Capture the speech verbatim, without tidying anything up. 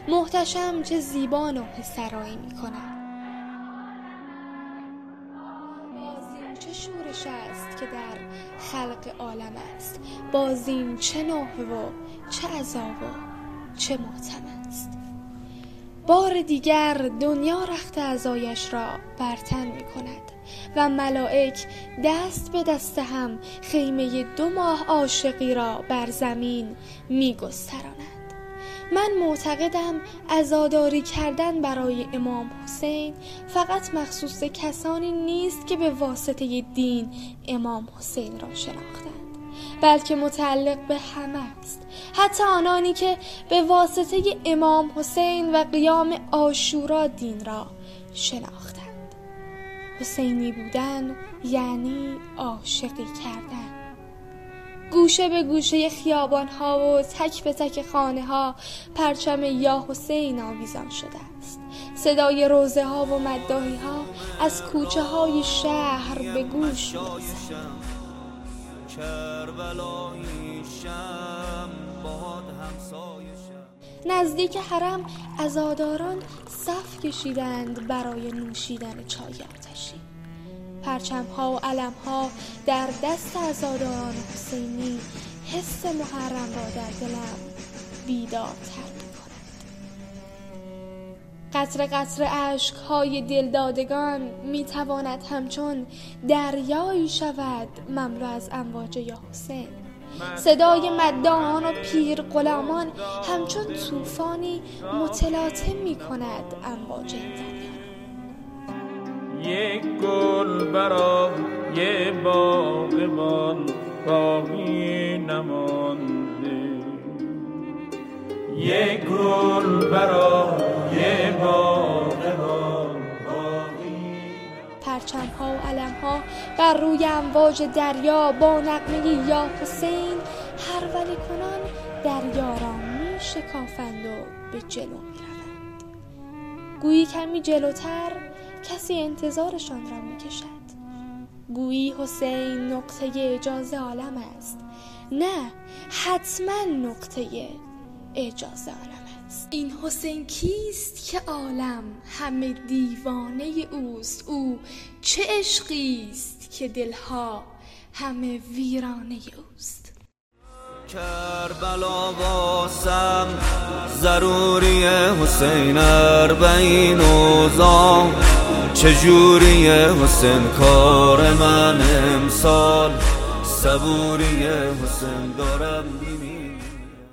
محتشم چه زیبا نوحه سرایی می کند. بازین چه شورش است که در خلق عالم است، بازین چه نوحه و چه عذاب و چه ماتم است. بار دیگر دنیا رخت عزایش را برتن می کند و ملائک دست به دست هم خیمه دو ماه عاشقی را بر زمین می گستراند. من معتقدم عزاداری کردن برای امام حسین فقط مخصوص کسانی نیست که به واسطه دین امام حسین را شناختند، بلکه متعلق به همه است، حتی آنانی که به واسطه امام حسین و قیام عاشورا دین را شناختند. حسینی بودن یعنی عاشقی کردن. گوشه به گوشه خیابان ها و تک به تک خانه ها پرچم یا حسین آویزان شده است. صدای روزه ها و مداحی ها از کوچه های شهر به گوش می‌رسد. نزدیک حرم عزاداران صف کشیدند برای نوشیدن چای آتشی. پرچم‌ها و علم‌ها در دست عزاداران حسینی حس محرم را در دلم بیدارتر می‌کند. قطره قطره اشک‌های دلدادگان می‌تواند همچون دریایی شود مملو از امواج یا حسین. صدای مداحان و پیر غلامان همچون طوفانی متلاطم می‌کند امواج این دریا. یک گل برای باغبان باقی نمانده، یک گل برای باغبان باقی. پرچم‌ها و علم‌ها بر روی امواج دریا با نغمه یا حسین هروله کنان دریا را می شکافند و به جلو می روند. گویی کمی جلوتر کسی انتظارشان را می کشد. گویی حسین نقطه اعجاز عالم است. نه، حتما نقطه اعجاز عالم است. این حسین کیست که عالم همه دیوانه اوست؟ او چه عشقی است که دلها همه ویرانه اوست؟ کربلا واسم ضروری حسین اربعین اوزا، چجوری حسین کار من امسال، صبوری حسین دارم می‌بینم.